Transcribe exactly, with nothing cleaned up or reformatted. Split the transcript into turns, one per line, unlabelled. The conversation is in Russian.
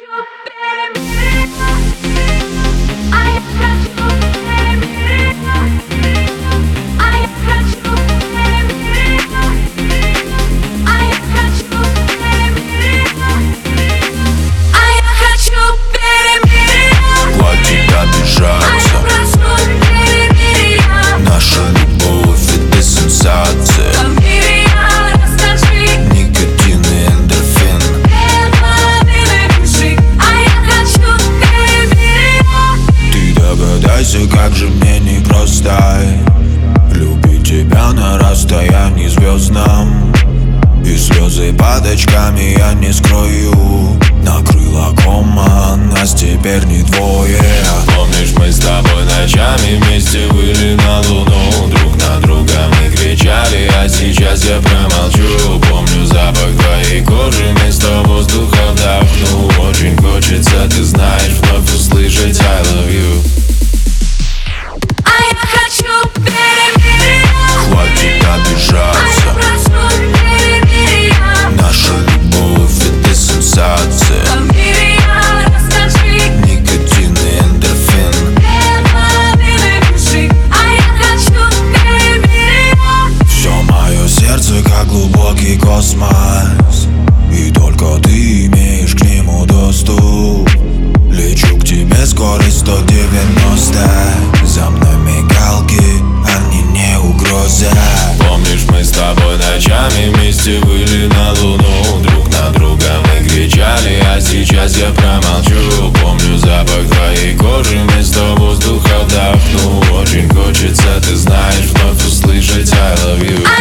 Как же мне непросто любить тебя на расстоянии звездном, и слезы бабочками я не скрою. Накрыла кома, нас теперь не двое.
Помнишь, мы с тобой ночами вместе были на луну, друг на друга мы кричали, а сейчас я промолчу. Помню запах твоей кожи, вместо воздуха вдохну. Очень хочется, ты знаешь, вновь услышать I love you.
Хватит обижаться, наша любовь — это сенсация. Никотин и эндорфин. Все мое сердце как глубокий космос, и только ты имеешь к нему доступ. Лечу к тебе, скорость сто девяносто. За мной мигалки, они не угроза.
Помнишь, мы с тобой ночами вместе были на луну, друг на друга мы кричали, а сейчас я промолчу. Помню запах твоей кожи, вместо воздуха вдохну. Очень хочется, ты знаешь, вновь услышать I love you.